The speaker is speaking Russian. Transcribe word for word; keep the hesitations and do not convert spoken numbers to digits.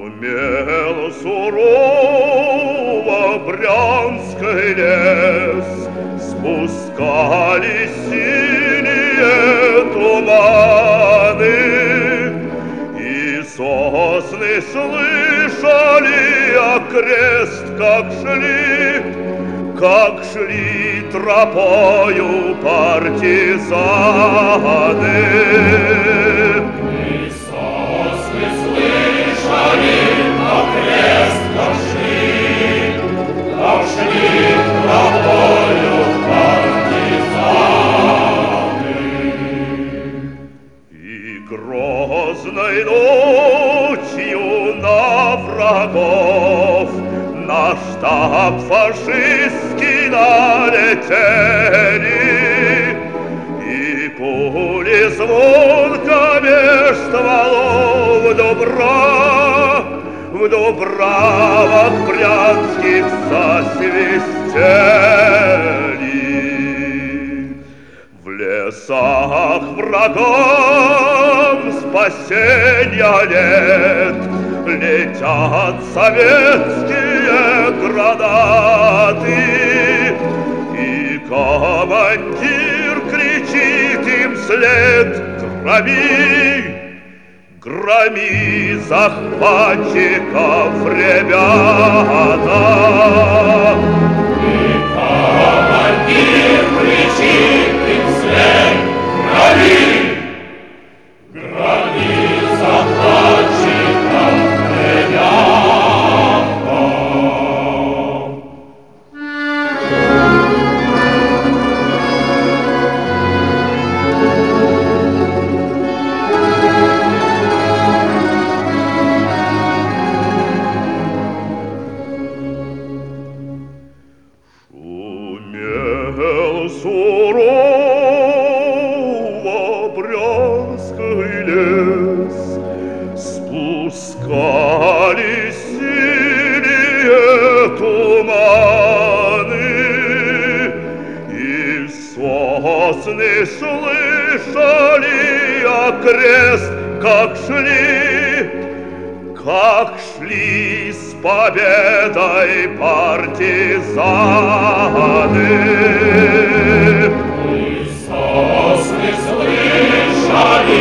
Шумел сурово Брянский лес, спускались синие туманы, и сосны слышали окрест, как шли, как шли тропою партизаны. И сосны слышали окрест, как шли, как шли тропою партизаны. И грозной ночью на врагов на штаб фашистский налетели, и пули звонко меж стволов Дубра, в дубравах брянских засвистели. В лесах врагам спасенья нет, летят советские гранаты, и командир кричит им вслед: громи, громи захватчиков, ребята. И командир кричит им вслед: громи, громи захватчиков, ребята. Шумел сурово Брянский лес, спускались синие туманы, и сосны слышали окрест, как шли, как шли с победой партизаны. И сосны слышали